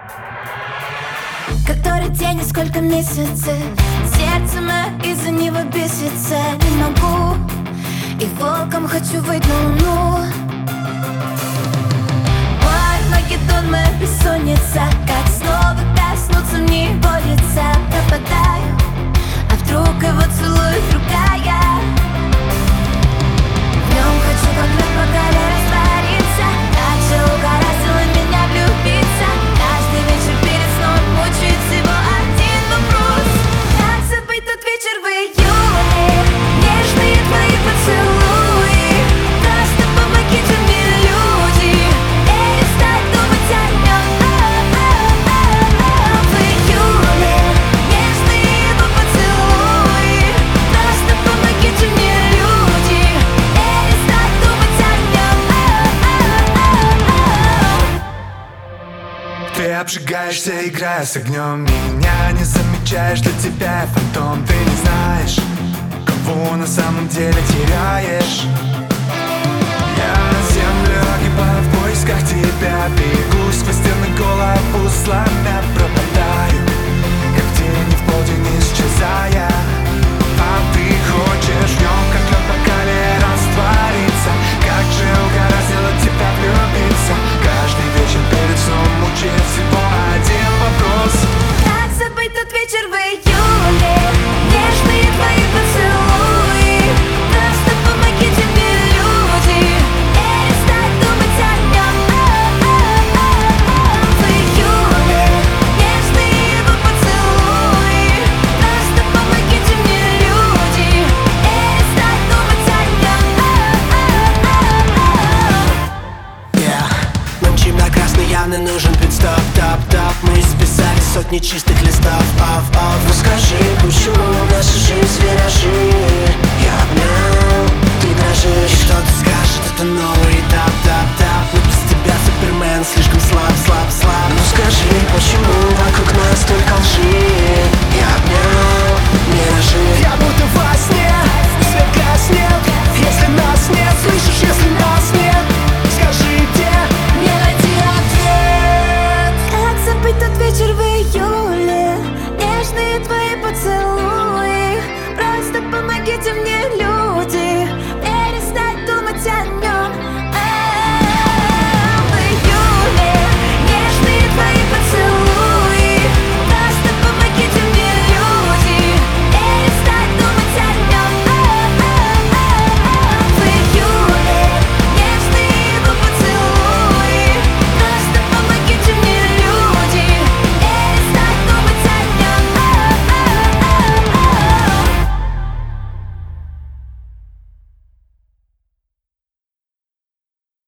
Который день и сколько месяцев, сердце мое из-за него бесится. Не могу, и волком хочу выйти на луну. Магеддон, моя бессонница, как снова коснуться мне его лица. Пропадаю, а вдруг его целует другая. В нем хочу как лед по коле раствориться. Как же угораздило меня влюбиться. Каждый вечер перед сном мучает всего один вопрос: как забыть тот вечер в июле? Нежные твои поцелуи. Просто помогите мне, люди, перестать думать о нем. В июле нежные его поцелуи. Просто помогите мне, люди, перестать думать о нем. Ты обжигаешься, играя с огнем, меня не замечаешь, для тебя я фантом. Ты не знаешь, кого на самом деле теряешь. Я на землю огибаю в поисках тебя, бегу сквозь стены, голову сломя, пропадаю, как тени в полдень исчезая. А ты хочешь в нем, как лед по коле раствориться. Как же угораздило тебя влюбиться. Каждый вечер перед сном мучает всего один вопрос: как забыть тот вечер в июле? Нежные твои поцелуи. Просто помогите мне, люди, перестать думать о нем. В июле нежные его поцелуи. Просто помогите мне, люди, перестать думать о нем. Нам темно-красный явно нужен пит-стоп, топ-топ. Мы списали сотни чистых листов, оф-оф. Ну скажи, почему наша жизнь виражи? Я обнял, ты дрожишь. И кто-то скажет, это новый этап, тап-тап. Но без тебя Супермен слишком